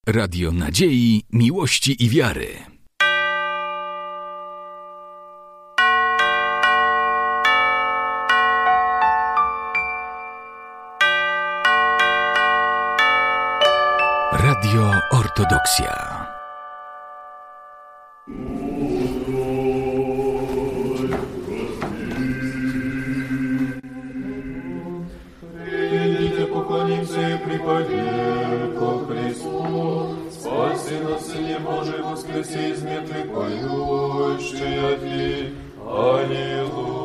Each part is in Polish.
Radio nadziei, miłości i wiary. Radio Ortodoksja. Придите, поклонимся и припадем ко Христу, спаси нас, Сыне Божий, воскреси из мертвых, поющие Ти. Аллилуйя.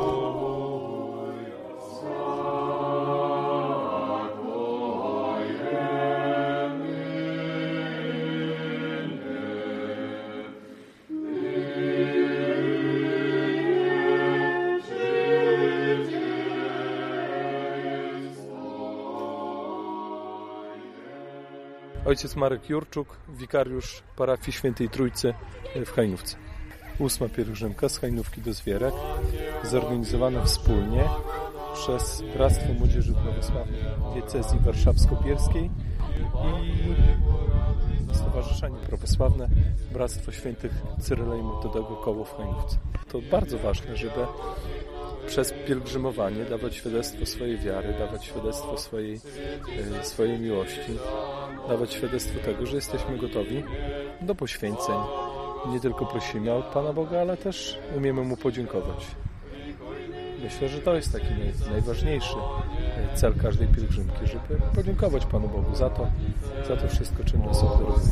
Ojciec Marek Jurczuk, wikariusz parafii Świętej Trójcy w Hajnówce. 8. pielgrzymka z Hajnówki do Zwierek, zorganizowana wspólnie przez Bractwo Młodzieży Prawosławnej Diecezji Warszawsko-Bielskiej i Stowarzyszenie Prawosławne Bractwo Świętych Cyryla i Metodego Koło w Hajnówce. To bardzo ważne, żeby przez pielgrzymowanie dawać świadectwo swojej wiary, dawać świadectwo swojej miłości, dawać świadectwo tego, że jesteśmy gotowi do poświęceń. Nie tylko prosimy od Pana Boga, ale też umiemy Mu podziękować. Myślę, że to jest taki najważniejszy cel każdej pielgrzymki, żeby podziękować Panu Bogu za to wszystko, czym nas obdaruje.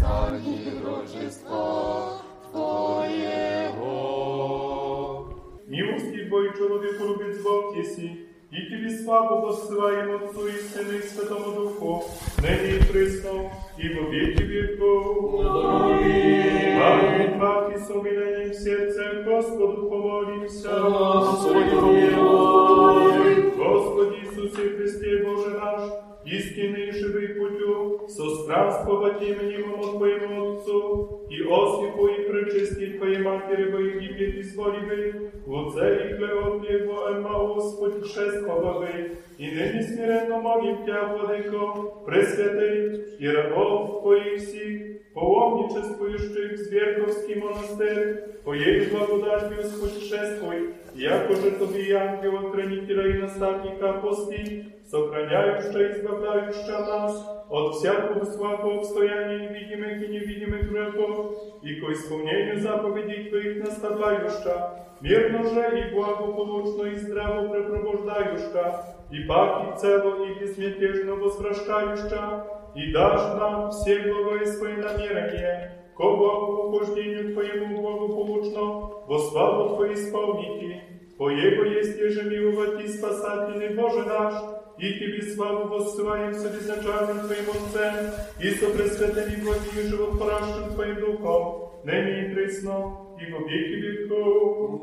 Милости Божий человеку любит Бог еси, и Тебе славу воссылаем Отцу и Сыну и Святому Духу, ныне и присно, и во веки веков. Аминь. Паки с умилением сердца Господу помолимся. Господи, помилуй. Господи Иисусе Христе, Боже наш, истинный и живый путю, со странствовать именем Твоему Отцу, и Осипу и пречисти Твоей Матери во Египет изволивай, Луце и Клеопе во Эмаус путешествовавай, и ныне смиренно молим Тя, Владыко, Пресвятый, и рабов Твоих сих, паломничествующих в Зверковский монастырь, по Ей благодатью спутешествуй, якоже Тобі ангела, хранителя и наставника пусти, сохраняющая и избавляющая нас от всякого слабого обстояния невидимых и невидимых грехов, и ко исполнению заповедей Твоих наставляющая, мирно же и благополучно и здраво препровождающая, и паки цело и безмятежно возвращающая, и дашь нам все благое свои намерения, ко благоухождению Твоему благополучно, во славу Твою исполнити. По Его есть еже миловать и спасательный Боже наш, и Тебе славу воссылаем со безначальным Твоим Отцем, и со пресвятым благим и животворящим Твоим Духом, ныне и присно, и во веки веков.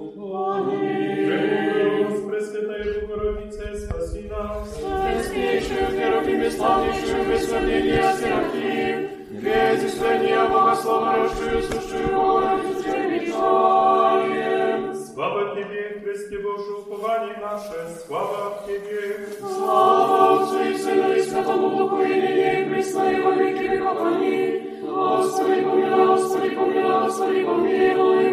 Аминь. Пресвятая Богородица, спаси нас. Пресвятейшую, веровыми, славнейшую, выславление Серафим, безусловения Богослова, рождую, сущую Богородицу, величаем. Слава Тебе, Христе Божий, упование наше, слава Тебе. Слава Отцу и Сыну и Святому Духу, и ныне и присно, и во веки веков. Аминь. Господи, помилуй, Господи, помилуй, Господи, помилуй,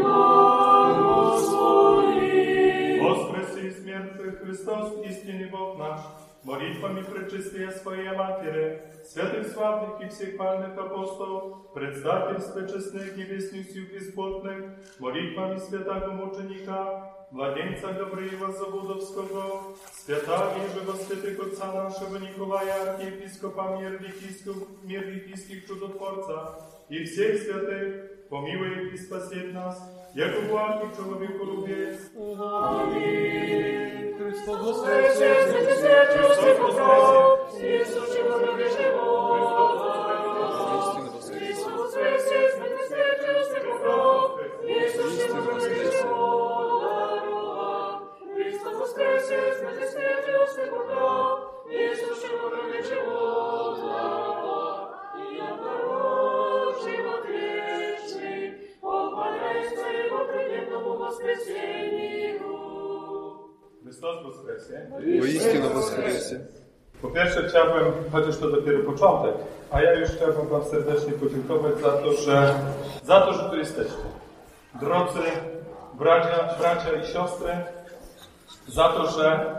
Господи. Воскреси из мертвых Христос, истинный Бог наш, молитвами пречистия Своей Матери, святых славных и всех пальных апостолов, предстательства честных небесных сил бесплотных, молитвами святого мученика, младенца Гавриила Заводовского, святаго и живосвятых отца нашего Николая, архиепископа мир-витийских чудотворца, и всех святых, помилуй и спасет нас, яко благ и человеколюбец. Аминь. Христос воскресе, святый Иосиф Бог, Иисус человек живот. Христос воскресе, святый Иосиф Бог, Иисус человек живот. Христос воскресе, святый Иосиф Бог, Иисус человек живот. И оборот живот вечный, поклоняйся Его трудному воскресению. Chrystus woskresie. Woistину woskresie. Po pierwsze chciałbym, chociaż to dopiero początek, a ja już chciałbym wam serdecznie podziękować za to, że tu jesteście. Drodzy bracia i siostry, za to, że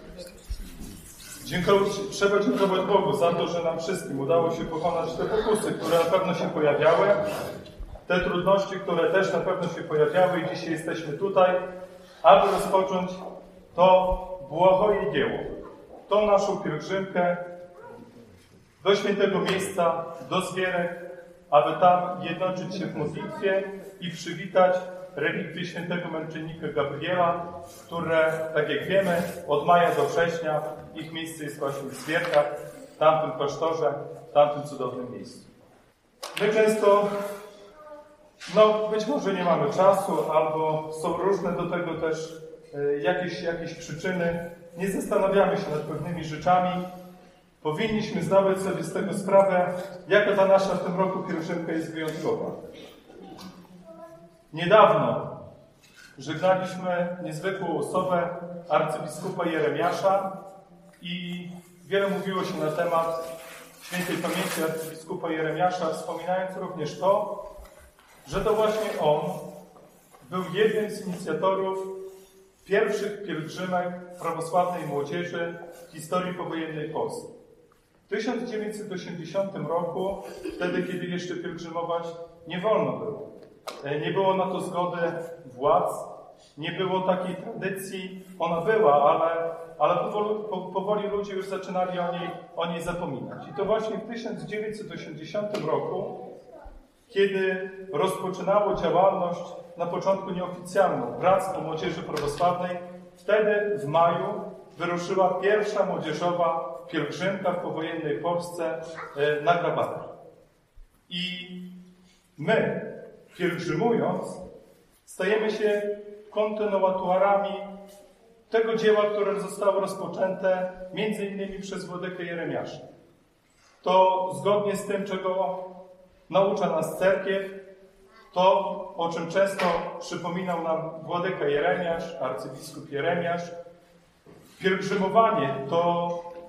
trzeba dziękować Bogu za to, że nam wszystkim udało się pokonać te pokusy, które na pewno się pojawiały, te trudności, które też na pewno się pojawiały i dzisiaj jesteśmy tutaj, aby rozpocząć to błahoje dzieło, tą naszą pielgrzymkę do świętego miejsca, do Zwierek, aby tam jednoczyć się w modlitwie i przywitać relikwie świętego męczennika Gabriela, które, tak jak wiemy, od maja do września ich miejsce jest właśnie w Zwierkach, w tamtym klasztorze, w tamtym cudownym miejscu. My często, być może nie mamy czasu, albo są różne do tego też jakieś przyczyny, nie zastanawiamy się nad pewnymi rzeczami. Powinniśmy zdawać sobie z tego sprawę, jaka ta nasza w tym roku pielgrzymka jest wyjątkowa. Niedawno żegnaliśmy niezwykłą osobę arcybiskupa Jeremiasza i wiele mówiło się na temat świętej pamięci arcybiskupa Jeremiasza, wspominając również to, że to właśnie on był jednym z inicjatorów pierwszych pielgrzymek prawosławnej młodzieży w historii powojennej Polski. W 1980 roku, wtedy kiedy jeszcze pielgrzymować nie wolno było. Nie było na to zgody władz, nie było takiej tradycji. Ona była, ale powoli ludzie już zaczynali o niej zapominać. I to właśnie w 1980 roku, kiedy rozpoczynało działalność na początku nieoficjalną Bractwo Młodzieży Prawosławnej, wtedy w maju wyruszyła pierwsza młodzieżowa pielgrzymka w powojennej Polsce na Grabary. I my, pielgrzymując, stajemy się kontynuatorami tego dzieła, które zostało rozpoczęte między innymi przez Władykę Jeremiasza. To zgodnie z tym, czego naucza nas Cerkiew, to, o czym często przypominał nam Władyka Jeremiasz, arcybiskup Jeremiasz, pielgrzymowanie to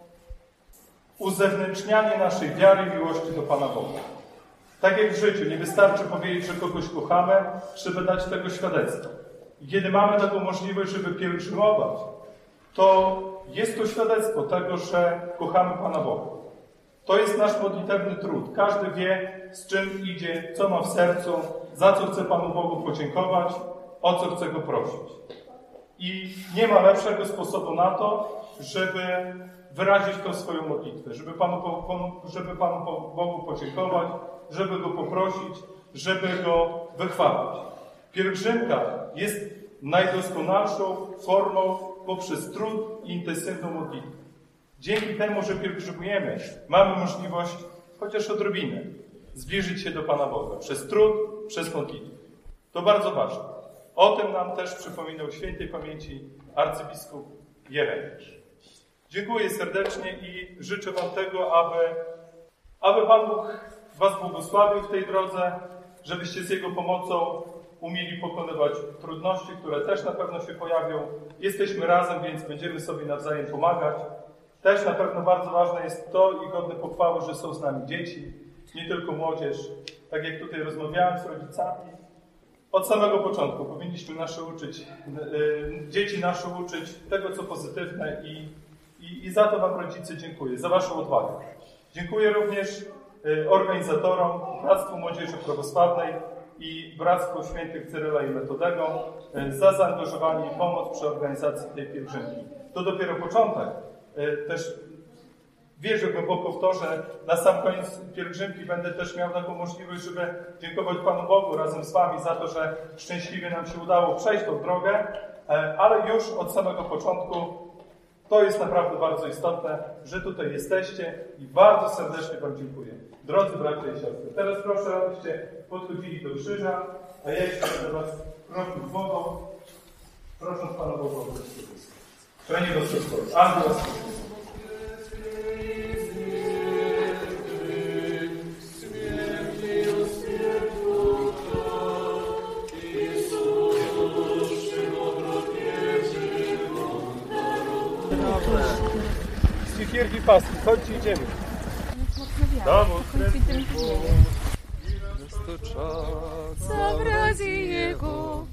uzewnętrznianie naszej wiary i miłości do Pana Boga. Tak jak w życiu, nie wystarczy powiedzieć, że kogoś kochamy, trzeba dać tego świadectwo. I kiedy mamy taką możliwość, żeby pielgrzymować, to jest to świadectwo tego, że kochamy Pana Boga. To jest nasz modlitewny trud. Każdy wie, z czym idzie, co ma w sercu, za co chce Panu Bogu podziękować, o co chce Go prosić. I nie ma lepszego sposobu na to, żeby wyrazić to swoją modlitwę, żeby Panu Bogu podziękować, żeby Go poprosić, żeby Go wychwalić. Pielgrzymka jest najdoskonalszą formą poprzez trud i intensywną modlitwę. Dzięki temu, że pielgrzymujemy, mamy możliwość, chociaż odrobinę, zbliżyć się do Pana Boga. Przez trud, przez modlitwę. To bardzo ważne. O tym nam też przypominał świętej pamięci arcybiskup Jeremiasz. Dziękuję serdecznie i życzę Wam tego, aby Pan Bóg Was błogosławił w tej drodze, żebyście z Jego pomocą umieli pokonywać trudności, które też na pewno się pojawią. Jesteśmy razem, więc będziemy sobie nawzajem pomagać. Też na pewno bardzo ważne jest to i godne pochwały, że są z nami dzieci, nie tylko młodzież. Tak jak tutaj rozmawiałem z rodzicami, od samego początku powinniśmy dzieci nasze uczyć tego, co pozytywne i za to Wam, rodzice, dziękuję, za Waszą odwagę. Dziękuję również organizatorom, Bractwu Młodzieży Prawosławnej i Bractwu Świętych Cyryla i Metodego za zaangażowanie i pomoc przy organizacji tej pielgrzymki. To dopiero początek. Też wierzę głęboko w to, że na sam koniec pielgrzymki będę też miał taką możliwość, żeby dziękować Panu Bogu razem z Wami za to, że szczęśliwie nam się udało przejść tą drogę, ale już od samego początku to jest naprawdę bardzo istotne, że tutaj jesteście i bardzo serdecznie Wam dziękuję. Drodzy bracia i siostry, teraz proszę, abyście podchodzili do krzyża, a ja jeszcze będę Was prosił wodą, prosząc Pana Boga o bezpieczeństwo. Przenie do wszystkiego. Angela Spokojna. Stichierki paski, chodźcie, idziemy. Mocno wiatr. Да воскресне Бог. Dostoczaca wrazi Jego.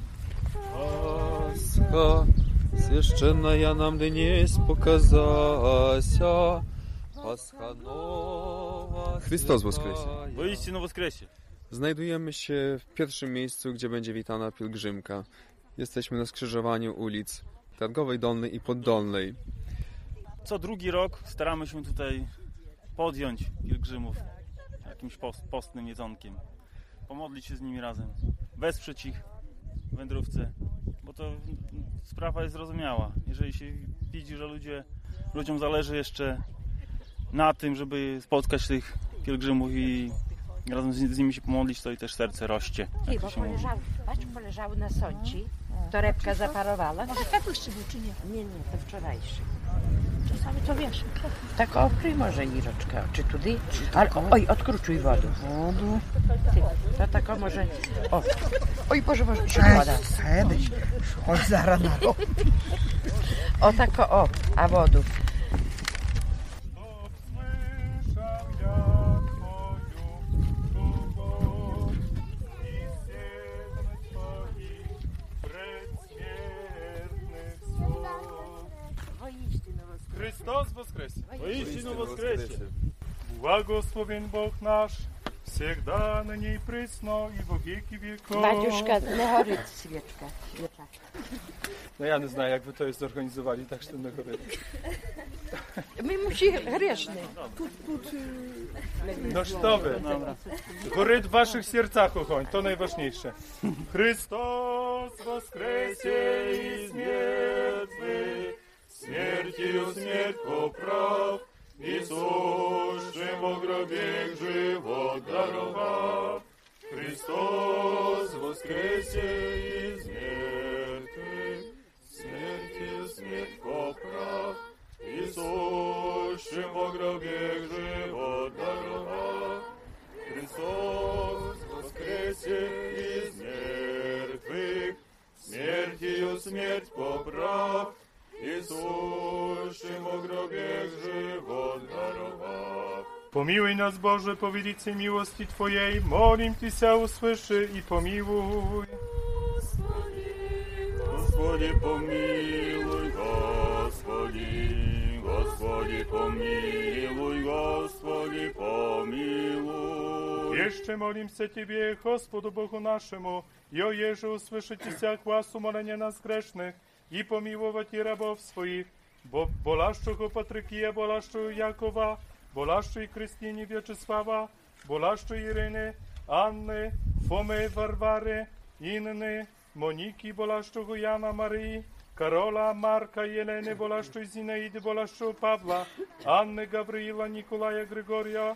Пасха священная нам днесь показася. Пасха nowa. Chrystus woskresie. Woistinu woskresie. Znajdujemy się w pierwszym miejscu, gdzie będzie witana pielgrzymka. Jesteśmy na skrzyżowaniu ulic Targowej Dolnej i Poddolnej. Co drugi rok staramy się tutaj podjąć pielgrzymów jakimś postnym jedzonkiem. Pomodlić się z nimi razem. Wesprzeć ich w wędrówce. Bo to sprawa jest zrozumiała. Jeżeli się widzi, że ludziom zależy jeszcze na tym, żeby spotkać tych pielgrzymów i razem z nimi się pomodlić, to i też serce rośnie. Ej, bo poleżały na sąci, torebka zaparowała. Może kapuście był, czy nie? Nie, to wczorajszy. Czasami to wiesz. Tak opryj może Iroczka, czy tudy? Ale, oj, odkruczuj wodę. To tak o może, o. Oj Boże, może się woda. Chodź zaraz na rok. O tak o, a wodu. Христос воскресе! Woistinu woskresie. Благословен Бог наш, всегда на ней присно и во веки веков. Batiuszka, nie chory świeczka. No ja nie znam, jakby to jest zorganizowali, tak że ten chory. My musi grzeszny. No что вы? Горит в ваших сердцах огонь, то найважніше. Христос воскресе из мертвых, смертью смерть поправ, Иисусшим во гробе живот даровав. Христос воскресе из мертвых, смертью смерть поправ, Иисусшим во гробе живот даровав. Христос воскресе из мертвых, смертью смерть поправ, Иисусшим во гробе живот даровав. Помилуй нас, Боже, по великой милости Твоей, молим Тися, услыши и помилуй. Господи, помилуй, Господи, Господи, помилуй, Господи, помилуй. Еще молимся Тебе, Господу Богу нашему, и оеже услышите вся глаз умоления нас грешных, и помиловать и рабов своих, болащого Патрикия, болащого Якова, болащої Кристині В'ячеслава, болащої Ірини, Анни, Фоми, Варвари, Інни, Моніки, болащого Яна, Марії, Карола, Марка, Єлени, болащої Зінаїди, болащого Павла, Анни, Гавриїла, Ніколая, Григорія,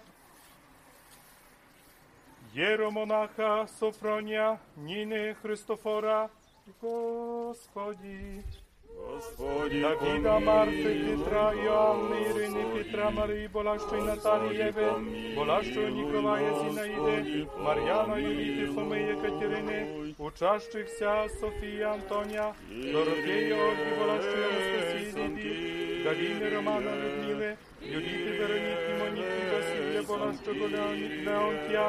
Єромонаха, Софронія, Ніни, Христофора, Господи, Господи, Давида, Марти, Петра, Иоанны, Ирины, Петра, Марии, болащой Натальи, Евы, болащой Николая, Зинаиды, Марьяна, Юлиты, Фомы, Екатерины, учащихся Софии, Антония, Дорофея, Ольги, болащой Анастасии, Лидии, Галины, Романа, Людмилы, Юлиты, Вероники, Моники, Василия, болащого Леонтия,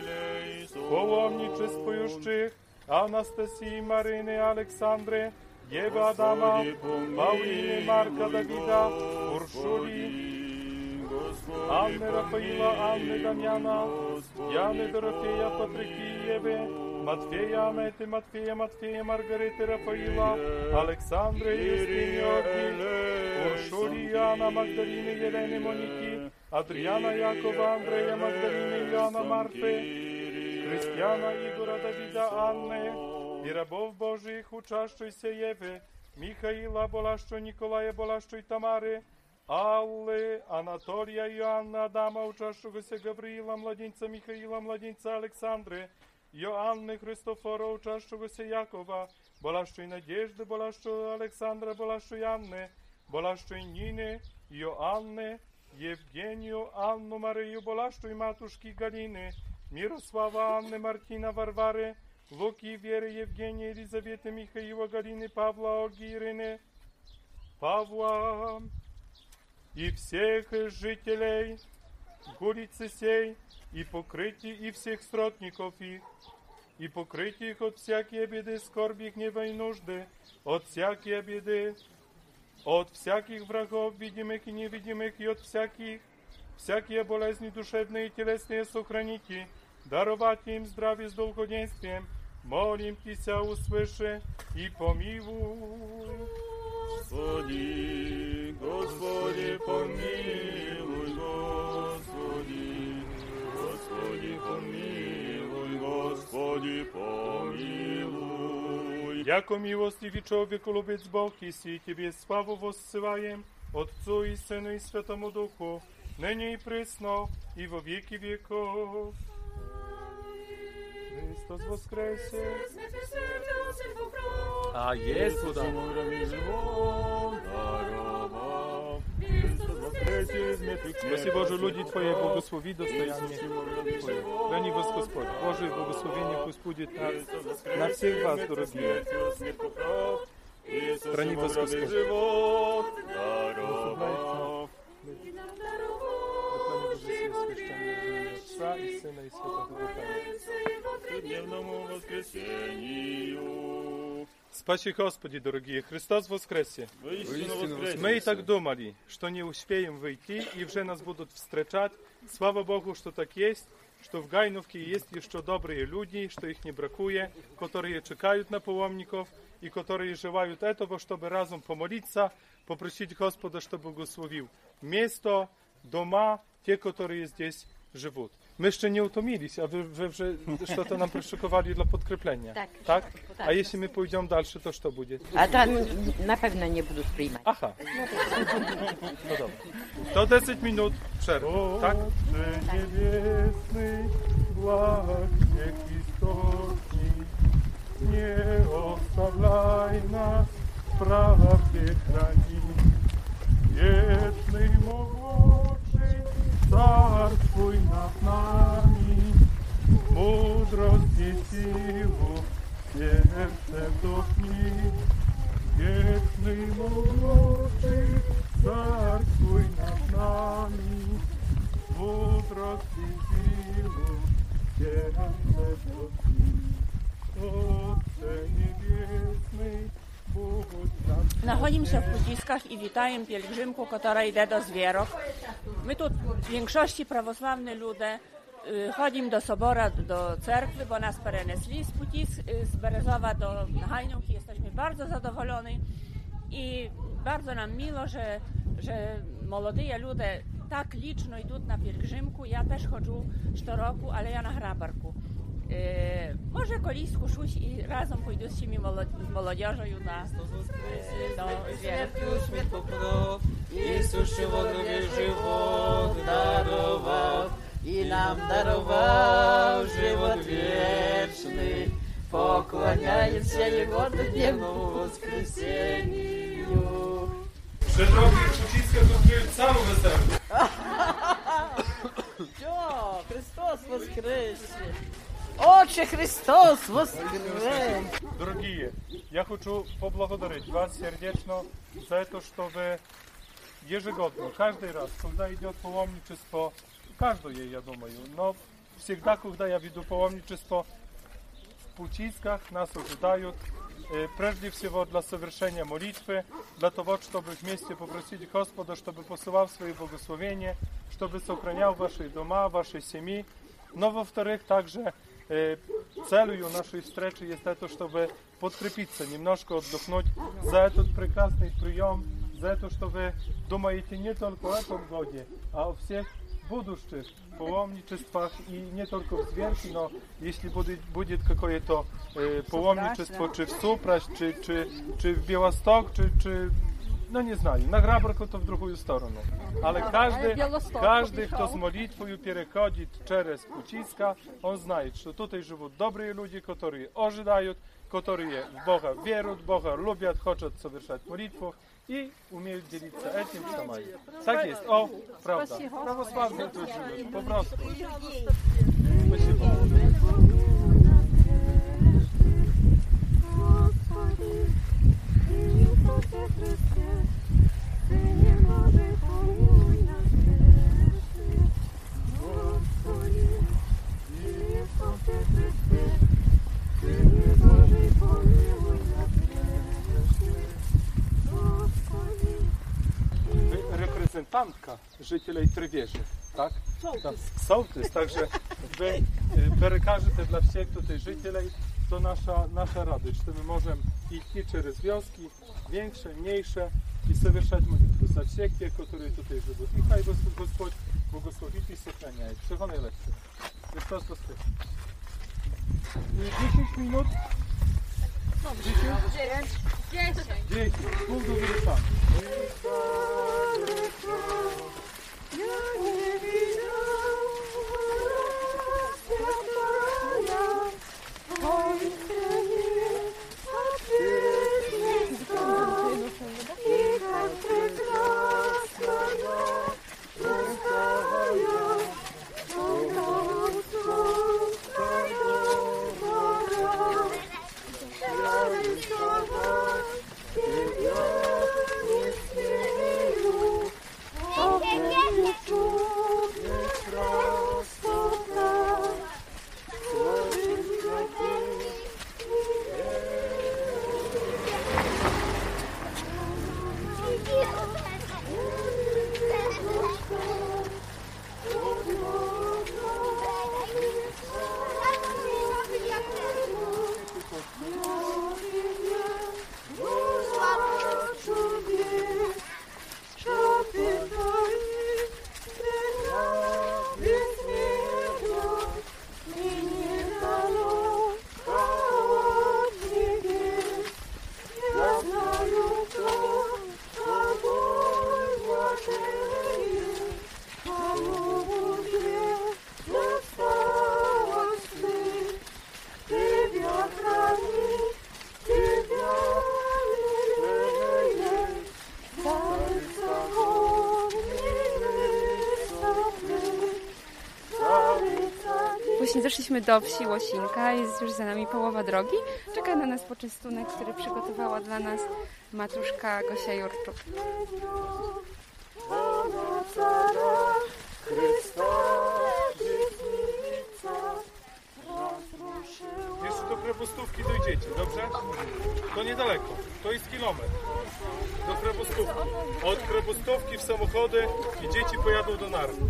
паломничествующих, Анастасии, Марины, Александры, Ева, Адама, Паулины, Марка, Давида, Уршули, Анны, Рафаила, Анны, Дамьяна, Яны, Дорофея, Патрикии, Евы, Матфея, Анеты, Матфея, Маргариты, Рафаила, Александры, Юстины, Орги, Уршули, Иоанна, Магдалины, Елены, Моники, Адриана, Якова, Андрея, Магдалины, Иоанна, Марфы, Христиана, Игора, Давида, Анны, и рабов Божьих, учащихся Евы, Михаила, болащого Николая, болащой Тамары, Аллы, Анатолия, Иоанна, Адама, учащегося Гавриила, младенца Михаила, младенца Александры, Иоанны, Христофора, учащегося Якова, болащой Надежды, болащего Александра, болащой Анны, болащой Нины, Иоанны, Евгению, Анну, Марию, болащой матушки Галины, Мирослава, Анны, Мартина, Варвары, Луки, Веры, Евгения, Елизаветы, Михаила, Галины, Павла, Ольги, Ирины, Павла и всех жителей улице сей, и покрытие и всех сродников их, и покрытие их от всякие беды, скорби, гнева и нужды, от всякие беды, от всяких врагов, видимых и невидимых, и от всякие болезни душевные и телесные сохраните, даровать им здравие с долгоденствием. Молим Тися, услыши и помилуй. Господи, Господи, помилуй, Господи, Господи, помилуй, Господи, помилуй. Яко милостивый человеку любец Бог, и Тебе славу воссылаем, Отцу и Сыну и Святому Духу, ныне и присно, и во веки веков. Христос воскресе! A jest woda. Спаси Боже, люди Твои, благослови достояние Твое. Храни вас Господь. Божие благословение пусть будет на всех вас, дорогие. Храни вас Господь. Отца и Сына и Святого Духа. Спаси Господи, дорогие, Христос воскресе! Мы и так думали, что не успеем выйти, и уже нас будут встречать. Слава Богу, что так есть, что в Гайновке есть еще добрые люди, что их не бракует, которые чекают на паломников и которые желают этого, чтобы разом помолиться, попросить Господа, чтобы благословил место, дома, те, которые здесь живут. My jeszcze nie utomiliśmy, a wy что-то нам пришиковали для подкрепления. Tak? A jeśli my pójdziemy dalsze, to co będzie? A tam na pewno nie będą przyjmować. Aha. No dobra. To 10 minut przerwy, tak? Niebiesny, błagie historii, nie ostawiaj nas w prawdzie chrani. Wieczny mogłoczy, Carstwuj nad nami, mądrość i siłą, serce wdochnij. Wieczny mogłoczy, Carstwuj nad nami, mądrość i siłą, serce wdochnij. Отче Небесный, будь нам. Находимся в Путисках и витаем пилигримку, которая идет до Звierok. My tu w większości prawosławne ludzie chodzimy do sobora, do cerkwy, bo nas perenesli z Putisk, z Berezowa do Hajnówki. Jesteśmy bardzo zadowoleni i bardzo nam miło, że młodzi ludzie tak liczno idą na pielgrzymku. Ja też chodzę co roku, ale ja na hrabarku. Może kolisku szuć i razem pójdą z tymi młodzieżą na Śmierciu śmierć popraw i suszy wodny żywot darował i nam darował żywot wieczny. Pokłaniając się Jego dniemu woskreseniu. Przed rokiem Puciska odkrył całą występę. Jo, Chrystus воскресе! Отче Христос воскрес! Дорогие, я хочу поблагодарить вас сердечно за это, что вы ежегодно, каждый раз, когда идет паломничество, каждое, я думаю, но всегда, когда я веду паломничество, в Puciskach нас ожидают, прежде всего для совершения молитвы, для того, чтобы вместе попросить Господа, чтобы посылал свои благословения, чтобы сохранял ваши дома, ваши семьи. Но, во-вторых, также целью нашей встречи есть это, чтобы подкрепиться, немножко отдохнуть за этот прекрасный прием, за это, что вы думаете не только о этом годе, а о всех будущих паломничествах и не только в Звierki, но если будет какое-то паломничество, чи в Supraś, czy w Białystok, czy no nie знаю, na Hrabarku to w drugą stronę. Ale każdy, kto z modlitwą переходит через Puciska, on знает, что tutaj живут добрые люди, которые ожидают, которые в Бога веруют, Бога любят, хотят совершать молитву и умеют делиться этим, что mają. Tak jest, o, prawda. Prawosławnie tu живут, po prostu. Спасибо. bratanka życielej Trywieży, tak? Sołtys, także wy perykarzy te dla wsiek tutaj życielej, to nasza radość, że my możemy iść через wioski, większe, mniejsze i совершать молитву за всех тех, которые тут живут. И хай Господь благословит и сохраняет. Всего наилучшего. Христос воскрес. И 10 минут. 10. Pół do wyruszania. Właśnie doszliśmy do wsi Łosinka, jest już za nami połowa drogi. Czeka na nas poczęstunek, który przygotowała dla nas matuszka Gosia Jurczuk. Jeszcze do Krepostówki dojdziecie, dobrze? To niedaleko, to jest kilometr. Do Krepostówki. Od Krepostówki w samochody i dzieci pojadą do Narwy.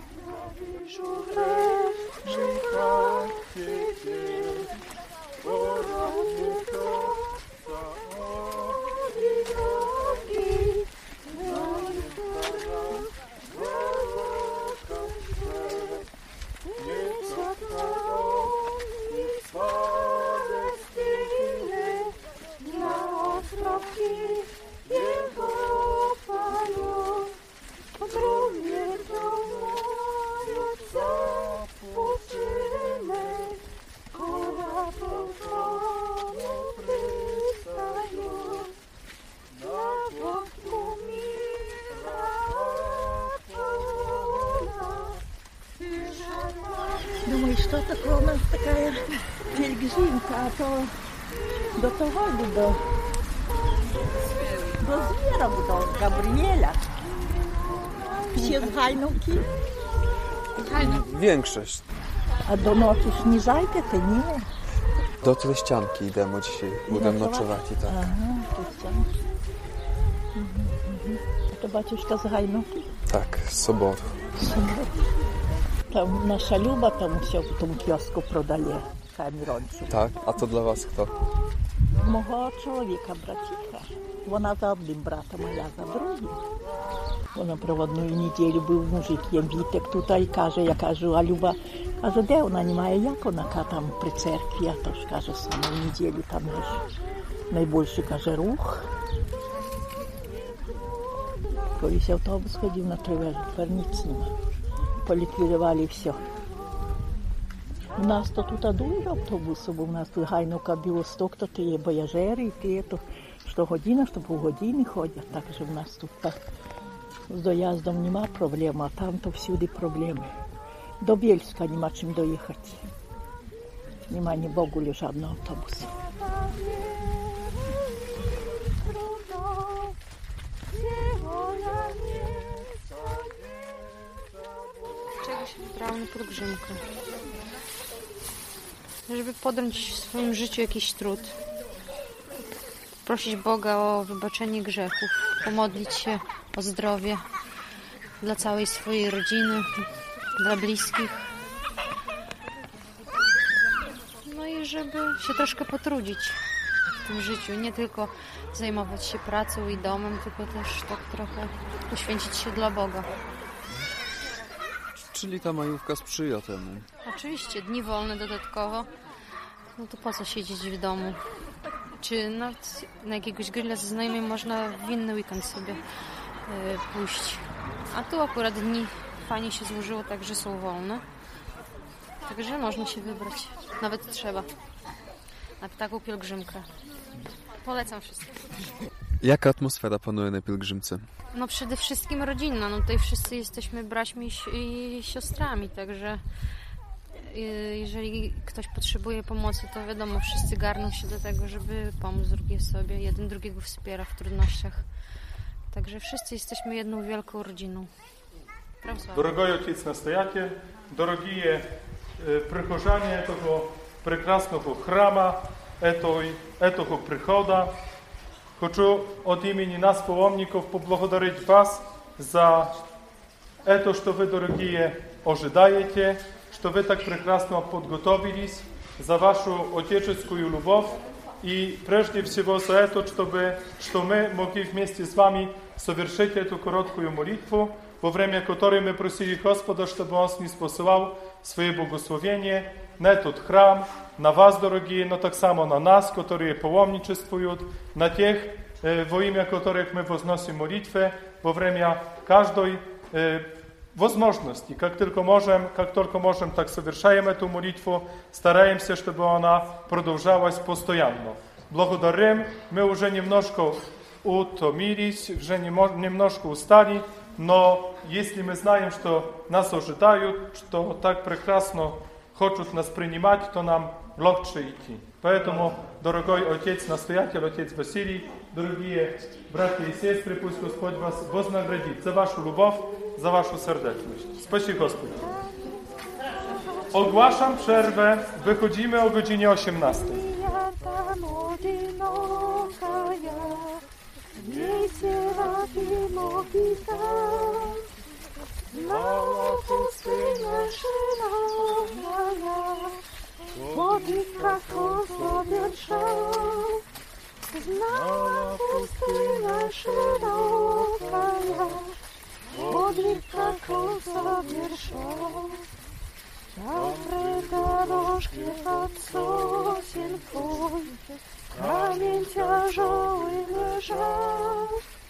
Думаю, что такое у нас такая пельгринка, а то до того, до Звірок, до Габріеля. Всі з Гайновки. Większość. A do nocy ж nie zajdziecie, nie? Do Treścianki idziemy dzisiaj. Będziemy nocować i tak. Ага, Treścianki. To baciuszka z Gajnovki? Tak, z Soboru. Tam nasza Люба там все в тому кіоску продає камеронців. Tak, a to dla was kto? Мого чоловіка, братіха. Вона за одним братом, а я за другим. Вона проводну неділю був мужик, є вітик тут, і каже, я кажу, а Люба, каже, де вона, немає, як вона, там при церкві, а то ж, каже, саме в неділю, там ж найбільший, каже, рух. Колись автобус ходив на Тривежу, тепер ніц нема. Поліквідували все. У нас то тут дуже автобусів, бо у нас тут Гайновка, Білосток, то є Бояжери, і ті, то що година, що півгодини ходять. Так що в нас тут так з доїздом нема проблем, а там то всюди проблеми. До Бєльська нема чим доїхати. Нема ні Богулі жодного автобуса. Czego się wybrałam na pielgrzymkę? Żeby podjąć w swoim życiu jakiś trud. Prosić Boga o wybaczenie grzechów, pomodlić się o zdrowie, dla całej swojej rodziny, dla bliskich. No i żeby się troszkę potrudzić w tym życiu, nie tylko zajmować się pracą i domem, tylko też tak trochę poświęcić się dla Boga. Czyli ta majówka sprzyja temu. Oczywiście, dni wolne dodatkowo, no to po co siedzieć w domu? Czy nawet na jakiegoś grilla ze znajomym można w inny weekend sobie pójść. A tu akurat dni fajnie się złożyło tak, że są wolne. Także można się wybrać. Nawet trzeba. Na taką pielgrzymkę. Polecam wszystkim. Jaka atmosfera panuje na pielgrzymce? No przede wszystkim rodzinna. No tutaj wszyscy jesteśmy braćmi i siostrami, także jeżeli ktoś potrzebuje pomocy, to wiadomo, wszyscy garną się do tego, żeby pomóc drugiej sobie. Jeden drugiego wspiera w trudnościach. Także wszyscy jesteśmy jedną wielką rodziną. Дорогой отец настоятель, дорогие прихожане этого прекрасного храма, этого прихода, хочу от имени нас, паломников, поблагодарить вас за это, что вы, дорогие, ожидаете, что вы так прекрасно подготовились, за вашу отеческую любовь и прежде всего за это, что мы могли вместе с вами совершить эту короткую молитву, во время которой мы просили Господа, чтобы Он ниспосылал свои благословения на этот храм, на вас, дорогие, но так само на нас, которые паломничествуют, на тех, во имя которых мы возносим молитвы во время каждой возможности. Как только можем, так совершаем эту молитву, стараемся, чтобы она продолжалась постоянно. Благодарим, мы уже немножко утомились, уже немножко устали, но если мы знаем, что нас ожидают, что так прекрасно хотят нас принимать, то нам легче идти. Поэтому, дорогой отец-настоятель, отец Василий, дорогие братья и сестры, пусть Господь вас вознаградит за вашу любовь, za waszą serdeczność. Spasi Господи. Ogłaszam przerwę. Wychodzimy o godzinie 18. Znała pustynia szeroka, modlitwa kosa wiersza. Dobre dorożki pod sosien twój, kamień ciężały leżał.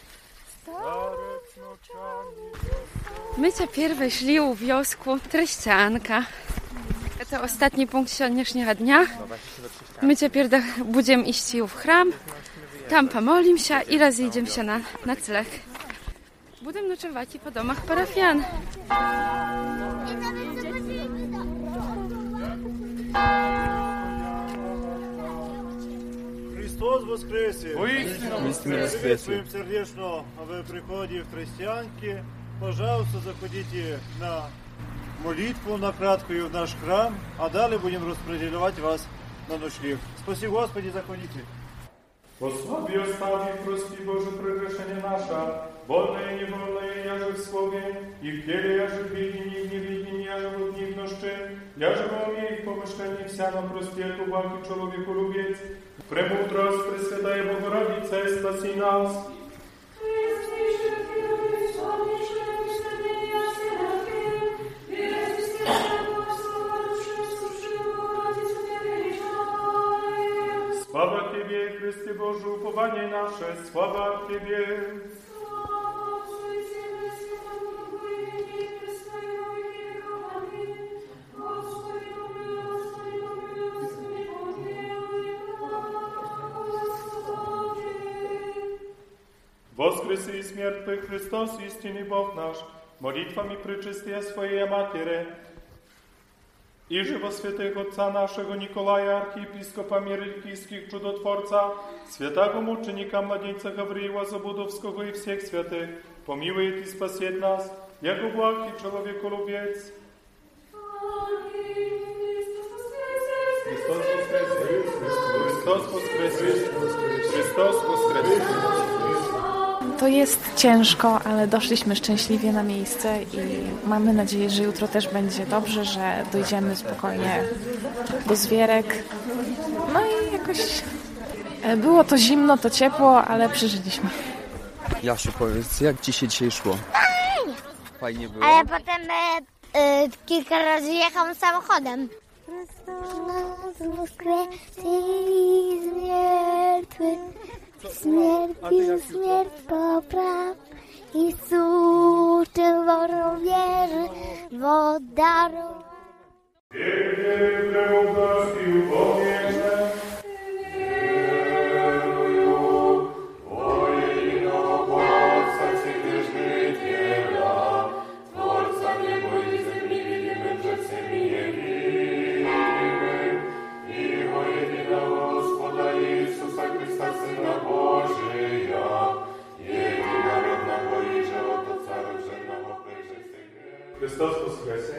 My теперь weszli u wiosku Treścianka. To ostatni punkt сегодняшнего dnia. My теперь będziemy iść w chram, tam pomolimy się i rozejdziemy się na nocleg. Будем ночевать и по домах парафиян. Христос воскресе! Воистину воскресе! Приветствуем сердечно в приходе в Тростянки. Пожалуйста, заходите на молитву, на краткую в наш храм, а далее будем распределять вас на ночлег. Спасибо, Господи, заходите. Посławi ostawi, прости, Боже, прегрешение наша, вольное и невольное, яже в слове, и в деле, яже в видении, и в невидении, яже в однивности, яже в уме и в помышлении вся нам прости, эту ваки человеку любец. Премудрость, Пресвятая Богородица, спаси нас. Sława Тебе, Chryste Boże, upowanie nasze, sława Тебе. Воскреси из мертвых Христос, истинный Бог наш, молитвами пречистия Своей Матери, i żywo świętego Otca naszego Nikolaja, archiepископа Мирикийских чудотворца, святого мученика младенца Гавриила Забудовского и всех святых, помилует и спасет нас, яко благ и человеколюбец. Христос воскресе! Христос воскресе! Христос воскресе! To jest ciężko, ale doszliśmy szczęśliwie na miejsce i mamy nadzieję, że jutro też będzie dobrze, że dojdziemy spokojnie do Zwierek. No i jakoś było to zimno, to ciepło, ale przeżyliśmy. Jasiu, powiedz, jak ci się dzisiaj szło? Fajnie było? Ale potem kilka razy jechałam samochodem. Chrystus woskreśli z mертвых, śmierci śmierć popraw. Иисус, вору веры, водару. Chrystus woskresie.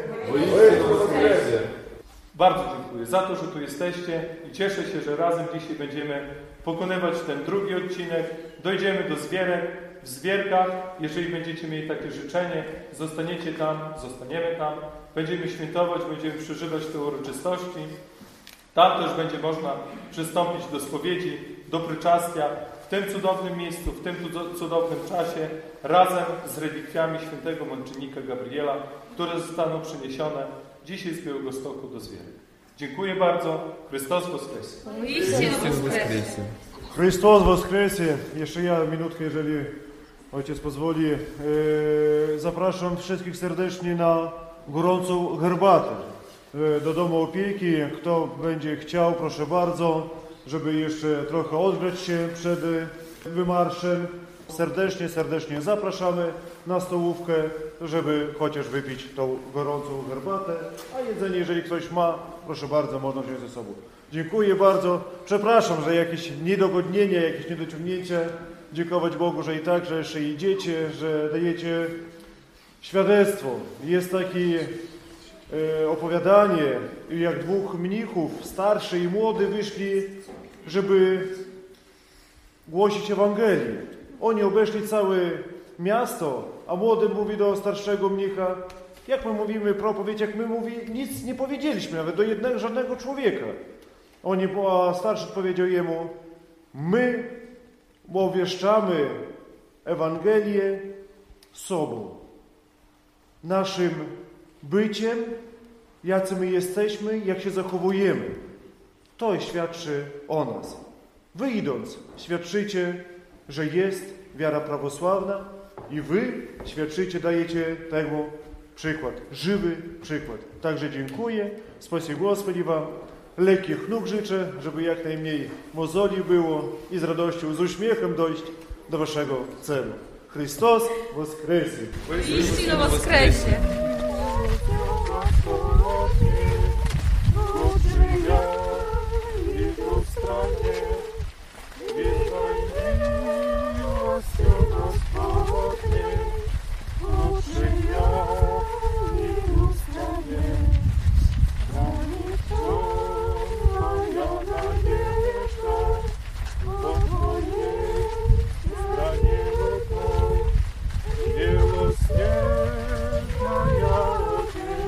Bardzo dziękuję za to, że tu jesteście i cieszę się, że razem dzisiaj będziemy pokonywać ten drugi odcinek. Dojdziemy do Zwierek. W Zwierkach, jeżeli będziecie mieli takie życzenie, zostaniemy tam, będziemy świętować, będziemy przeżywać te uroczystości. Tam też będzie można przystąpić do spowiedzi, do pryczastia, w tym cudownym miejscu, w tym cudownym czasie, razem z relikwiami świętego męczennika Gabriela, które zostaną przeniesione dzisiaj z Białegostoku do Zwierek. Dziękuję bardzo. Chrystus woskresie. Chrystus woskresie. Jeszcze ja minutkę, jeżeli ojciec pozwoli. Zapraszam wszystkich serdecznie na gorącą herbatę do domu opieki. Kto będzie chciał, proszę bardzo, żeby jeszcze trochę odgrzać się przed wymarszem. Serdecznie zapraszamy na stołówkę, żeby chociaż wypić tą gorącą herbatę, a jedzenie, jeżeli ktoś ma, proszę bardzo, można wziąć ze sobą. Dziękuję bardzo. Przepraszam, że jakieś niedogodnienie, jakieś niedociągnięcie. Dziękować Bogu, że i tak, że jeszcze idziecie, że dajecie świadectwo. Jest takie opowiadanie, jak dwóch mnichów, starszy i młody, wyszli, żeby głosić Ewangelię. Oni obeszli całe miasto, a młody mówi do starszego mnicha, jak my mówimy propowiedź, jak my nic nie powiedzieliśmy nawet do żadnego człowieka. A starszy powiedział jemu, my obwieszczamy Ewangelię sobą, naszym byciem, jacy my jesteśmy, jak się zachowujemy. To świadczy o nas. Wy idąc, świadczycie, że jest wiara prawosławna i wy świadczycie, dajecie temu przykład, żywy przykład. Także dziękuję, spasi Господи wam, lekkich nóg życzę, żeby jak najmniej mozoli było i z radością, z uśmiechem dojść do waszego celu. Chrystus woskresie! Истинно воскресе! Miłosierna ja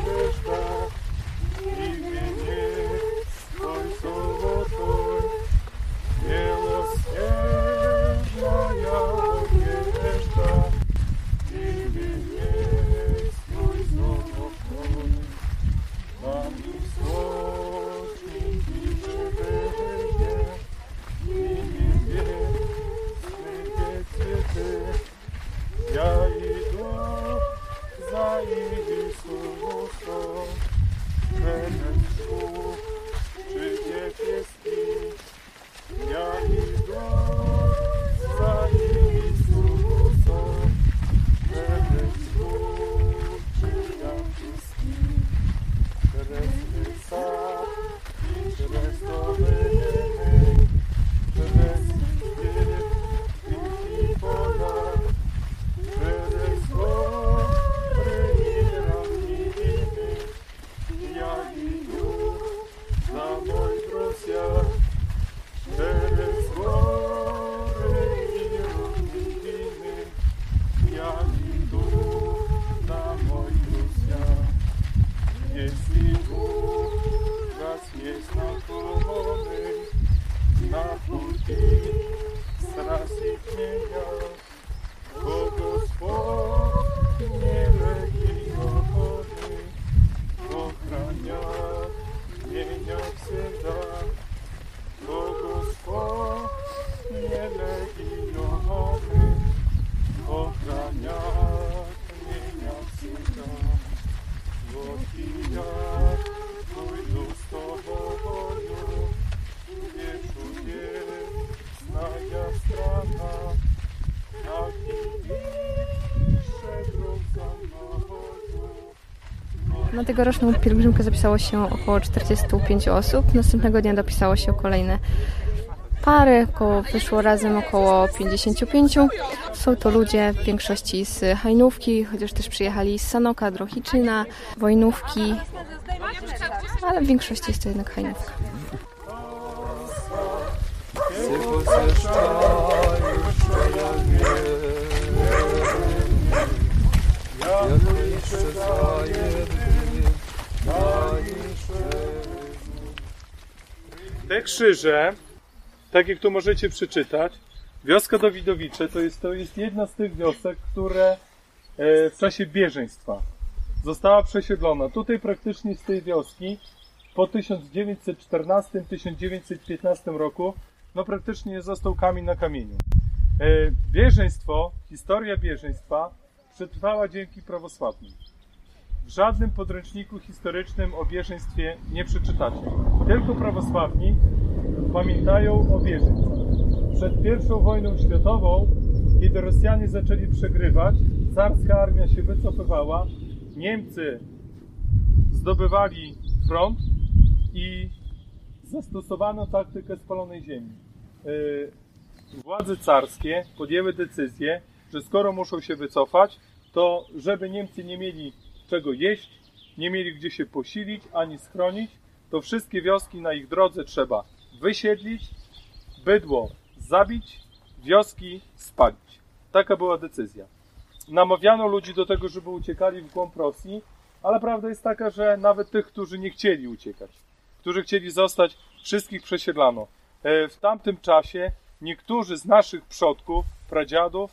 всегда. Богослов не легионы охранят меня всегда. Вот и я уйду с тобою, где чудесная страна, как и пише друг за мною. Na tegoroczną pielgrzymkę zapisało się około 45 osób. Następnego dnia dopisało się kolejne pary, wyszło razem około 55. Są to ludzie w większości z Hajnówki, chociaż też przyjechali z Sanoka, Drohiczyna, Wojnówki, ale w większości jest to jednak Hajnówka. Te krzyże, tak jak tu możecie przeczytać, wioska Dawidowicze to jest jedna z tych wiosek, które w czasie bieżeństwa została przesiedlona. Tutaj praktycznie z tej wioski po 1914-1915 roku praktycznie został kamień na kamieniu. Bieżeństwo, historia bieżeństwa przetrwała dzięki prawosławnym. W żadnym podręczniku historycznym o bieżeństwie nie przeczytacie. Tylko prawosławni pamiętają o bieżeństwie. Przed I wojną światową, kiedy Rosjanie zaczęli przegrywać, carska armia się wycofywała, Niemcy zdobywali front i zastosowano taktykę spalonej ziemi. Władze carskie podjęły decyzję, że skoro muszą się wycofać, to żeby Niemcy nie mieli czego jeść, nie mieli gdzie się posilić, ani schronić, to wszystkie wioski na ich drodze trzeba wysiedlić, bydło zabić, wioski spalić. Taka była decyzja. Namawiano ludzi do tego, żeby uciekali w głąb Rosji, ale prawda jest taka, że nawet tych, którzy nie chcieli uciekać, którzy chcieli zostać, wszystkich przesiedlano. W tamtym czasie niektórzy z naszych przodków, pradziadów,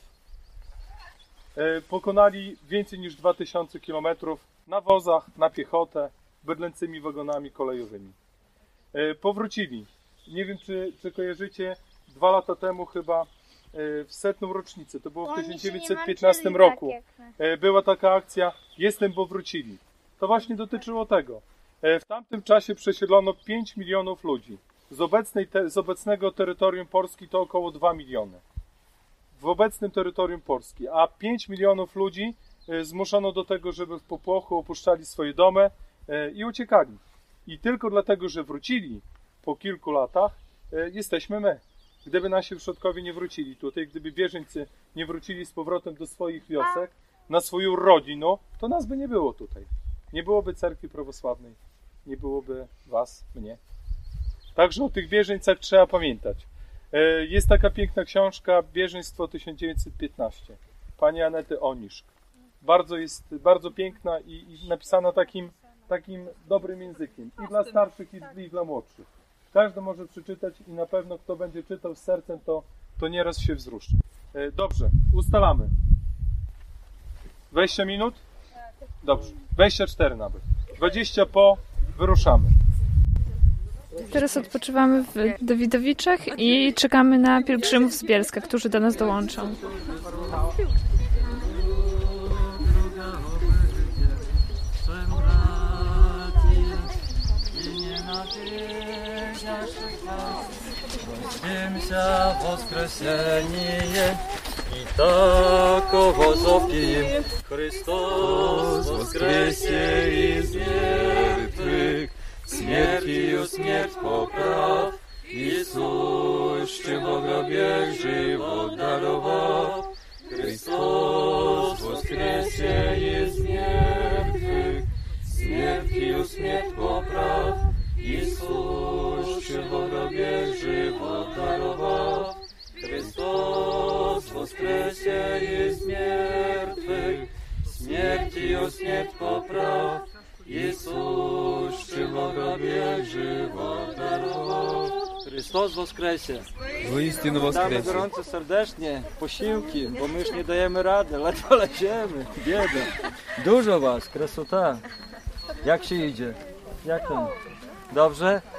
pokonali więcej niż 2000 km na wozach, na piechotę, bydlęcymi wagonami kolejowymi. Powrócili. Nie wiem, czy kojarzycie, 2 lata temu chyba w 100. rocznicę, to było w 1915 roku, była taka akcja Jestem, bo wrócili. To właśnie dotyczyło tego. W tamtym czasie przesiedlono 5 milionów ludzi. Z obecnego terytorium Polski to około 2 miliony. W obecnym terytorium Polski, a 5 milionów ludzi zmuszono do tego, żeby w popłochu opuszczali swoje domy i uciekali. I tylko dlatego, że wrócili po kilku latach, jesteśmy my. Gdyby nasi przodkowie nie wrócili tutaj, gdyby bieżeńcy nie wrócili z powrotem do swoich wiosek, na swoją rodzinę, to nas by nie było tutaj. Nie byłoby cerkwi prawosławnej, nie byłoby was, mnie. Także o tych bieżeńcach trzeba pamiętać. Jest taka piękna książka Bieżeństwo 1915 pani Anety Oniszk. Jest bardzo piękna i napisana takim dobrym językiem i dla starszych, i dla młodszych. Każdy może przeczytać i na pewno kto będzie czytał z sercem, to nieraz się wzruszy. Dobrze, ustalamy. 20 minut? Dobrze, 24 nawet. 20 po, wyruszamy. Teraz odpoczywamy w Dawidowiczach i czekamy na pielgrzymów z Bielska, którzy do nas dołączą. Вознемся в воскресение, и таково зовем. Христос воскресе из мертвых, смертью смерть поправ. Иисус, что в гробе живот даровал. Христос воскресе из мертвых, смертью смерть поправ. Иисус, что в гробе живот даровал. Христос воскресе из мертвых, смертью смерть поправ. Иисус, что в гробе живот даровал. Христос воскресе! Воістину воскресе! Witamy gorąco serdecznie, posiłki, bo my już nie dajemy rady, ledwo leziemy, bieda. Dużo was, krasota. Jak się idzie? Jak tam? Dobrze?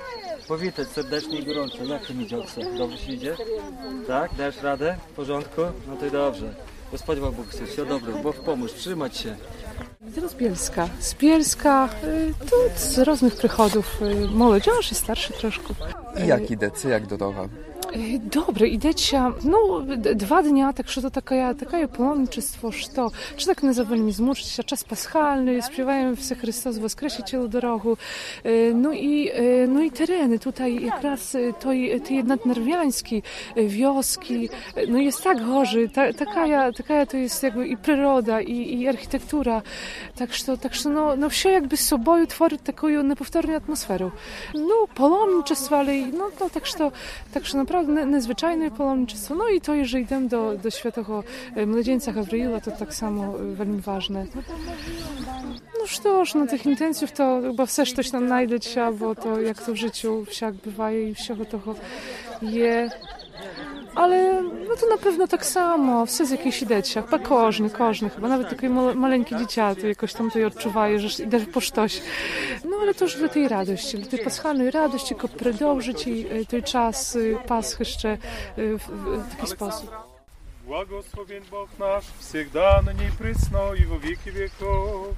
powitać serdecznie i gorąco. Jak to idzie, Oksa? Dobrze się idzie? Tak? Dasz radę? W porządku? No to i dobrze. Gospodź Wam Bóg, wszystko dobrze. Bóg pomóż, trzymać się. Z Bielska. Z Bielska, tu z różnych przychodów, młodzież i starszy troszkę. I jak idecie, jak droga? Добре, йдеться, 2 дня, так що то таке паломничество, що так не завельми змучитися, час пасхальний, співаємо все Христос воскресе цілу дорогу. Ну і терени, tutaj якраз ті наднорвянські wioski, no jest tak gorzej, taka to jest jakby i przyroda, i architektura, tak że no все jakby z sobою tworzy taką niepowtórną atmosferę. No паломничество, ale no tak że naprawdę незвичайне паломничество. Ну і то, że йдемо до святого младенця Гавриїла, то так само вельми важне. Ну що ж, tych інтенцій, то chyba все щось там знайдеться, бо то як то в życiu всяк буває і всього того є. Ale no to na pewno tak samo, все з якихось ідеться, кожny, chyba nawet takie maleńkie dzieciaki jakoś tam tutaj odczuwają, że idę po sztoś. No ale to już dla tej radości, dla tej paschalnej radości, tylko przedłużyć ten czas Paschy jeszcze w taki sposób. Благословен Бог наш, всегда на ней присно и во веки веков.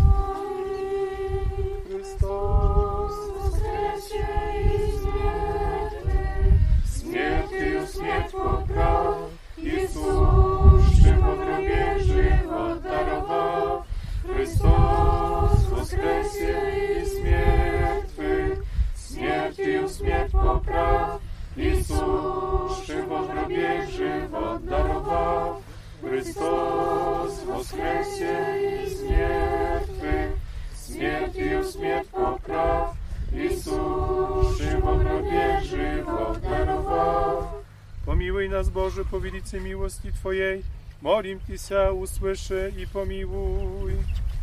Христос воскресе из мертвых, смертью смерть поправ, Иисус, в гробе живот даровав. Христос воскресе из мертвых, смертью смерть поправ, Иисус, в гробе живот даровав. Христос воскресе из мертвых, смертью смерть поправ, Иисус, в гробе живот даровав. Помилуй нас, Боже, по велице милости Твоей, молим Тися, услыши и помилуй.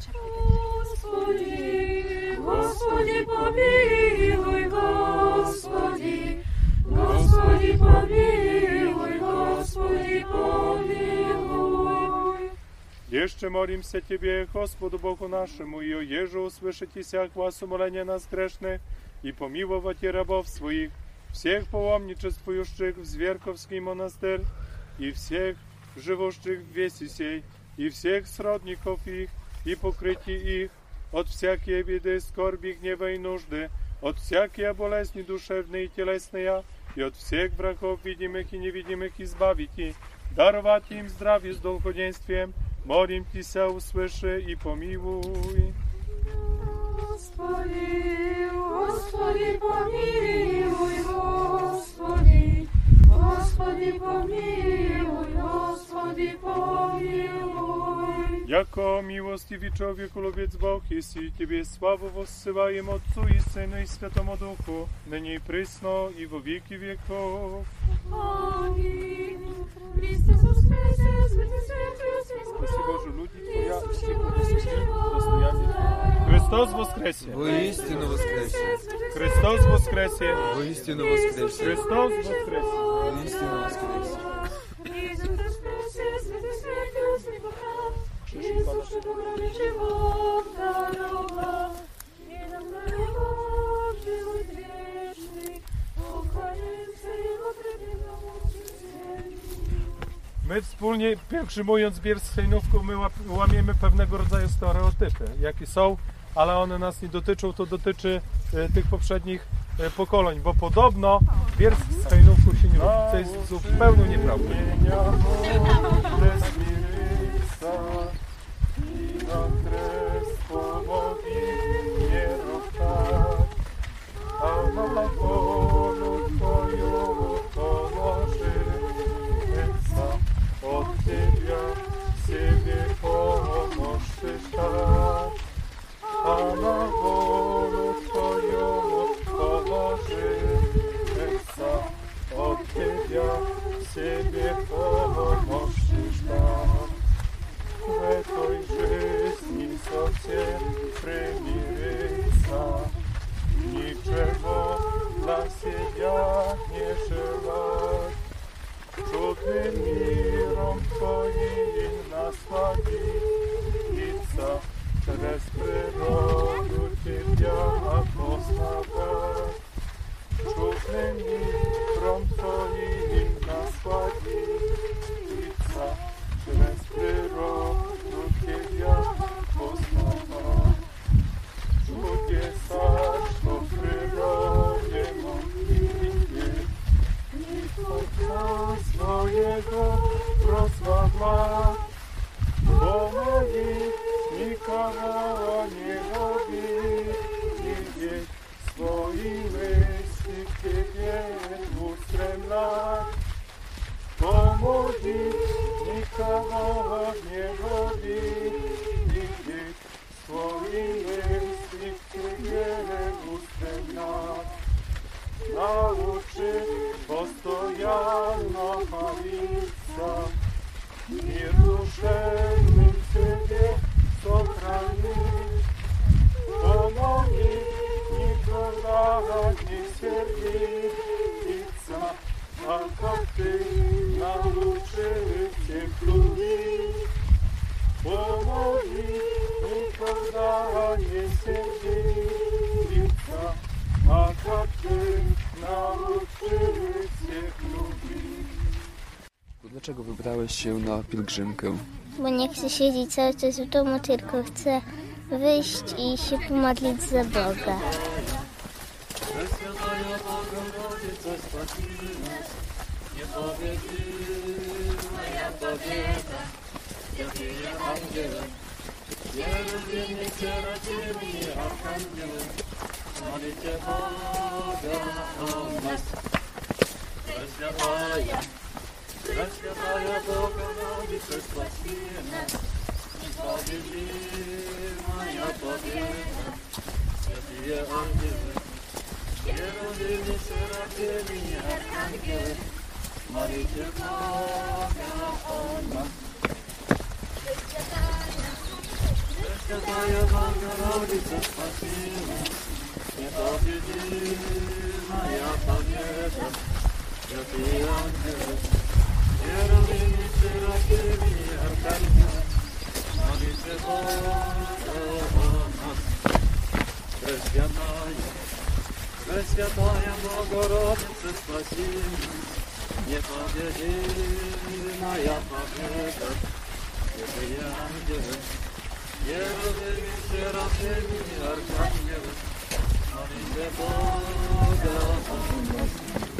Господи, Господи, помилуй, Господи, Господи, помилуй, Господи, помилуй. Jeszcze молимся Тебе, Господу Богу нашему, и еже услышитеся глаз умоления нас грешных, и помиловать и рабов своих, всех паломничествующих в Зверковский монастырь, и всех живущих в весе сей, и всех сродников их, и покрытий их, от всякие беды, скорби, гнева и нужды, от всякие болезни душевные и телесные, и от всех врагов видимых и невидимых избавить, даровать им здравие с долгоденствием. Молим Тися, услыши и помилуй. Господи, Господи, помилуй, Господи, Господи, помилуй, Господи, помилуй. Яко милостивый человеку любец Бог, если Тебе славу воссылаем Отцу и Сыну и Святому Духу, ныне и присно и во веки веков. Аминь. Христос воскресе, святый святый, Спаси Боже, люди Твоя, достояние. Христос воскресе! Воистину воскресе! Христос воскресе! Воистину воскресе! Христос воскресе! Воистину воскресе! Иисус воскресе, святый святый, Иисус в гробе живот даровав, и нам даровав живот вечный, уклонимся Его преданному My wspólnie, pielgrzymując wiersz z hejnówką, my łamiemy pewnego rodzaju stereotypy, jakie są, ale one nas nie dotyczą, to dotyczy tych poprzednich pokoleń, bo podobno wiersz z hejnówką się nie robi, co jest zupełnie nieprawdą. Od Ciebie siebie pomożesz tak, a na wolę Twoją pomożesz sam. Od Ciebie siebie pomożesz tak, w tej żyzni Nyní chrom Twoim nasładnica, przez przyrodu Ciebie poznała. Ludzie starszą w przyrodzie mądliwie i podczas swojego rozważa, bo moi nikogo nie robi i wiek swoim myśli w Ciebie lustrem lat. Bo moi nikogo nie robi i wiek swoim myśli w Ciebie lustrem lat. Nauczy postojanno chwalica, mir duszewny w Ciebie sochrani. Pomogi nikogo nie serwica, a jak Ty nauczyły Cię plubić. Pomogi nikogo nie serwica, a jak Ty nauczyły Cię plubić. Dlaczego wybrałeś się na pielgrzymkę? Bo nie chcę siedzieć cały czas w domu, tylko chcę wyjść i się pomodlić za Boga. Prесвятая Богородица, спаси нас, непобедимая победа, святые ангелы, верующие серафимы, архангелы, молите Бога о нас. Пресвятая Богородица, спаси нас, непобедимая победа, святые ангелы, верующие серафимы, архангелы, молите Бога о нас. Пресвятая Богородица, спаси нас, непобедимая победа, святые ангелы, верующие серафимы, архангелы, молите Бога о нас. Пресвятая Богородица, спаси нас, непобедимая победа, святые ангелы, верующие серафимы, архангелы, молите Бога о нас.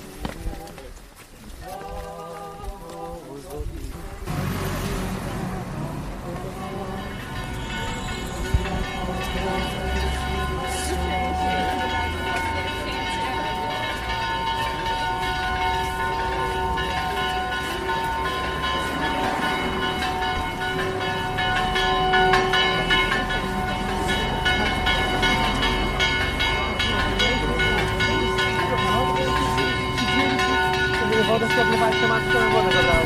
Wodę sklepnowałeś, to masz całą wodę zabrała.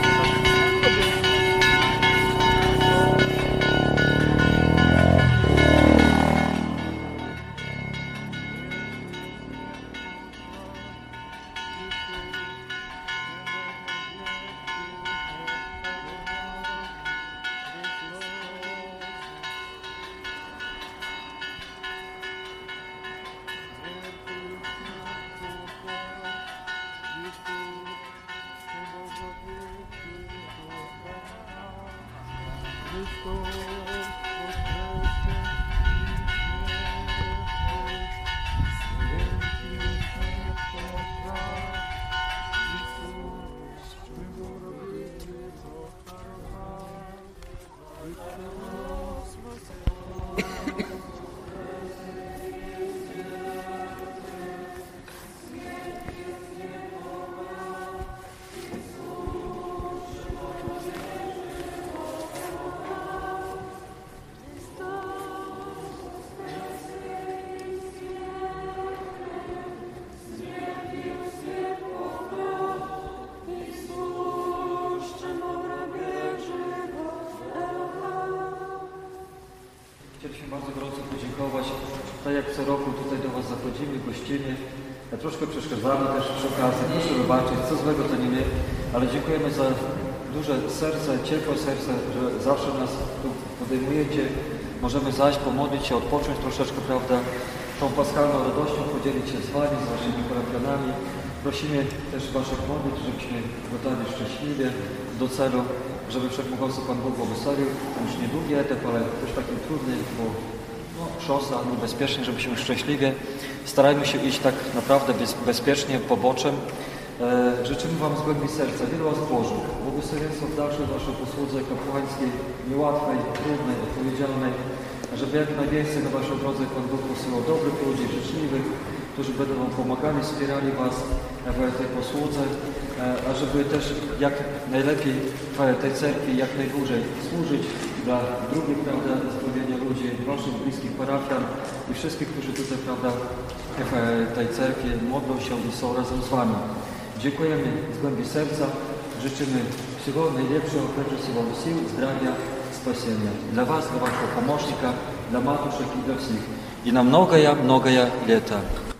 Chcieliśmy bardzo gorąco podziękować. Tak jak co roku tutaj do Was zachodzimy, gościmy. Troszkę przeszkadzamy też przy okazji. Proszę wybaczyć, co złego to nie my, ale dziękujemy za duże serce, ciepłe serce, że zawsze nas tu podejmujecie. Możemy zajść, pomodlić się, odpocząć troszeczkę, prawda? Tą paschalną radością podzielić się z Wami, z Waszymi parafianami. Prosimy też Waszych modlitw, żebyśmy dotarli szczęśliwie do celu, żeby Wszechmogący Pan Bóg błogosławił. Już niedługi etap, ale też taki trudny, bo szosa, niebezpiecznie, żebyśmy szczęśliwie. Starajmy się iść tak naprawdę bezpiecznie, poboczem. Życzymy Wam z głębi serca wielu łask Bożych, błogosławieństwa w dalszej Waszej posłudze kapłańskiej, niełatwej, trudnej, odpowiedzialnej, żeby jak najwięcej na Waszej drodze Pan Bóg posyłał dobrych ludzi, życzliwych, którzy będą Wam pomagali, wspierali Was w tej posłudze, a żeby też jak najlepiej tej cerkwi jak najdłużej służyć dla drugich, prawda, zbawienia ludzi, Waszych bliskich parafian i wszystkich, którzy tutaj, prawda, w tej cerkwi modlą się i są razem z Wami. Dziękujemy z głębi serca, życzymy всего najlepszego, prędzej sił, zdrowia, spasienia. Dla Was, dla Waszego pomощnika, dla matuszek i dla wszystkich. I na многое лето.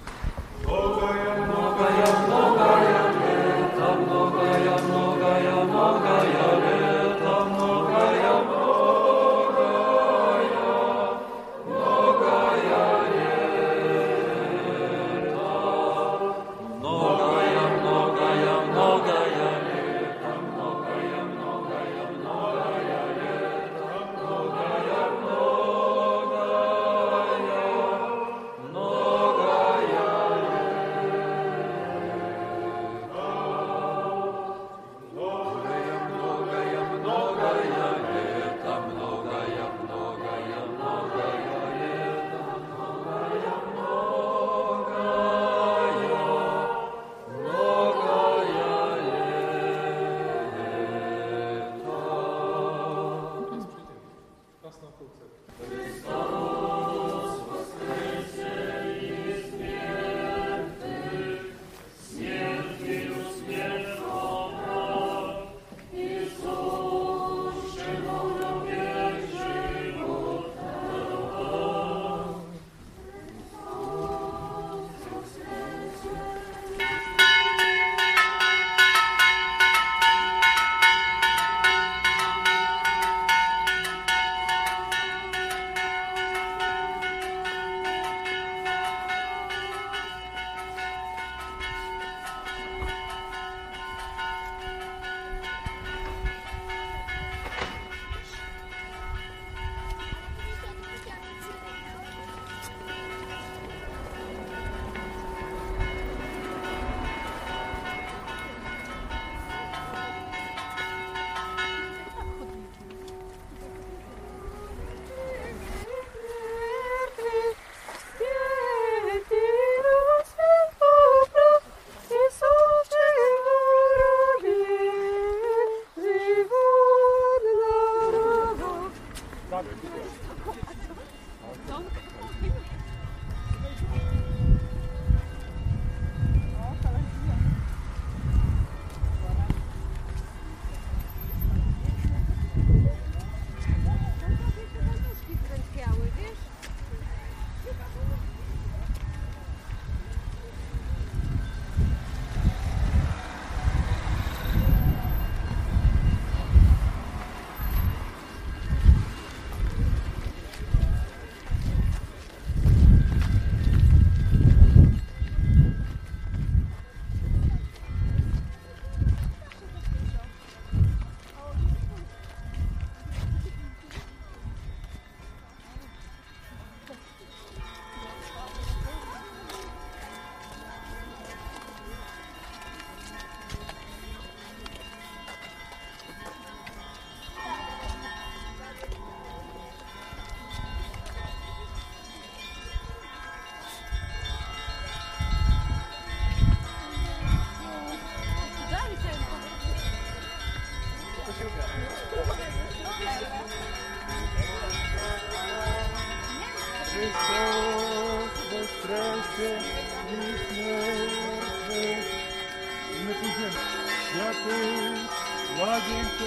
Młodzieńcze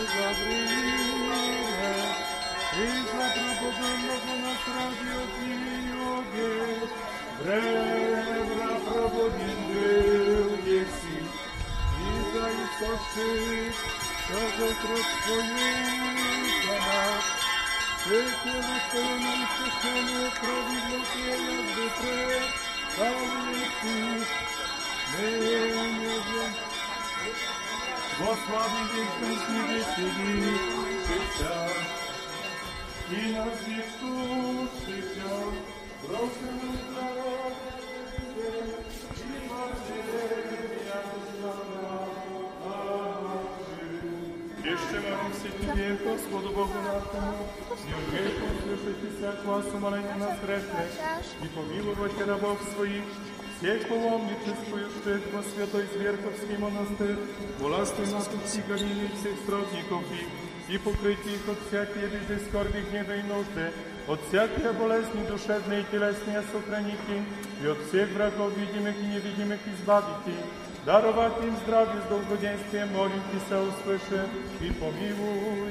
Gawryile, i za probudzonego nas radzi opiniowie, Wrebra probudin był jesi, i za istoszy, to ze krok swoich nas, Przykłady swoje najświętszenie, prawidło się jakby pre, cały jest my Во славе вечности весели життя, і на світу життя, просимо здравствуйте, і Марсия слава. Jeszcze молимся Тебе, Господу Богу нашему, не грехом слышите глаз умоления нас грешных, и помиловать рабов своих, всех паломничествуешь Ты во святой Зверковский монастырь, властвуй нас от всех гонений всех сродников их, и покрыть их от всякой беды, скорби, гнева и нужды, от всякой болезни душевной и телесной сохраните, и от всех врагов видимых и невидимых избавите, даровать им здравие с долгоденствием, молим Тебя, услыши и помилуй.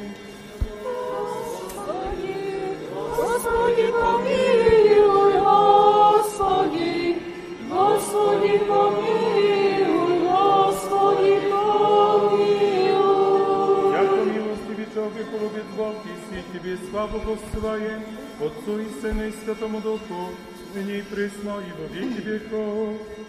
Господи, помилуй, Господи, Господи, помилуй, Господи, помилуй. Яко милостивый человек, полюбит Бог, и Тебе славу воссылаем, Отцу и Сыну и Святому Духу, ныне и присно, и во веки веков.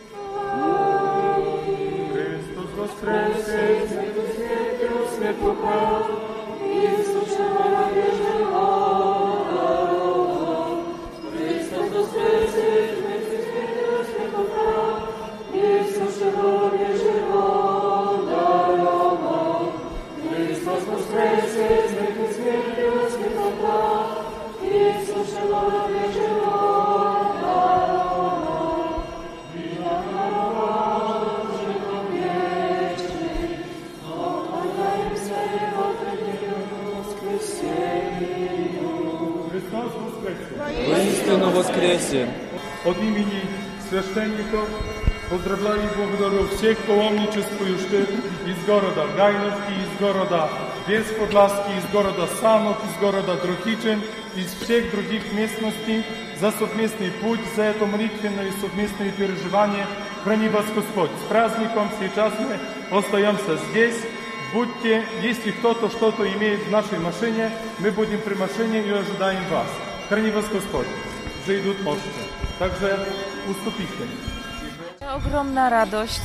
Христос воскресе, свет поправ, Иисус живая живота. Христос воскресе, свет поправ, Иисус живая живота. Христос воскресе, свет поправ, Иисус живая живота. Воистину воскресе! От имени священников поздравляю и благодарю всех паломничествующих из города Гайновки, из города Бесподласки, из города Санок, из города Дрохичен, из всех других местностей за совместный путь, за это молитвенное и совместное переживание. Храни вас Господь. С праздником сейчас мы остаемся здесь. Будьте, если кто-то что-то имеет в нашей машине, мы будем при машине и ожидаем вас. Храни вас Господь, że idą możecie. Także ustąpcie. Ogromna radość.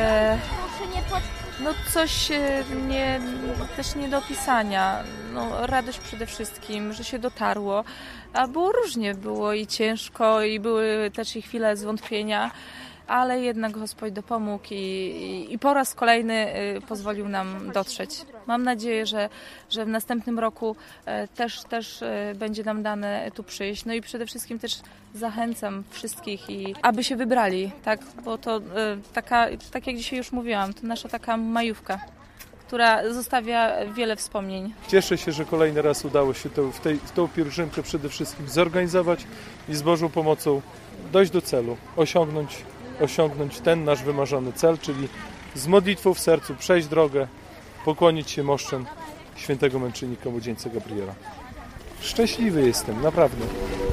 No coś też nie do opisania. No, radość przede wszystkim, że się dotarło. A było różnie, było i ciężko, i były też i chwile zwątpienia, ale jednak Gospodź dopomógł i po raz kolejny pozwolił nam dotrzeć. Mam nadzieję, że w następnym roku też będzie nam dane tu przyjść. No i przede wszystkim też zachęcam wszystkich, aby się wybrali, tak? Bo to tak jak dzisiaj już mówiłam, to nasza taka majówka, która zostawia wiele wspomnień. Cieszę się, że kolejny raz udało się w tą pielgrzymkę przede wszystkim zorganizować i z Bożą pomocą dojść do celu, osiągnąć ten nasz wymarzony cel, czyli z modlitwą w sercu przejść drogę, pokłonić się moszczem świętego męczennika młodzieńca Gabriela. Szczęśliwy jestem, naprawdę.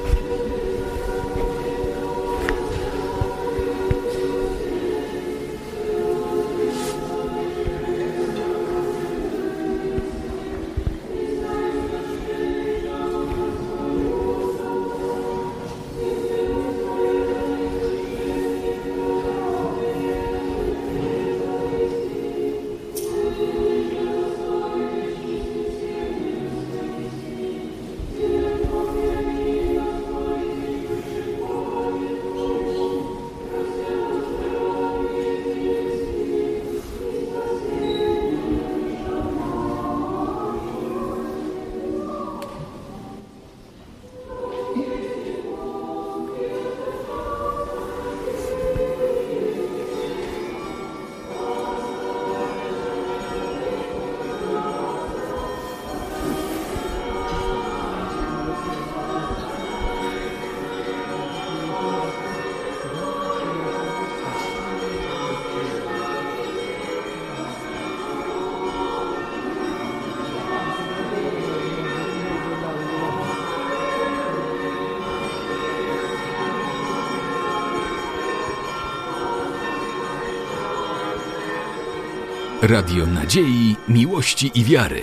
Radio Nadziei, Miłości i Wiary.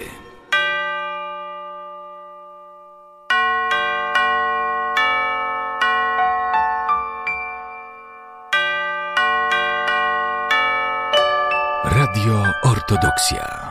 Radio Ortodoksja.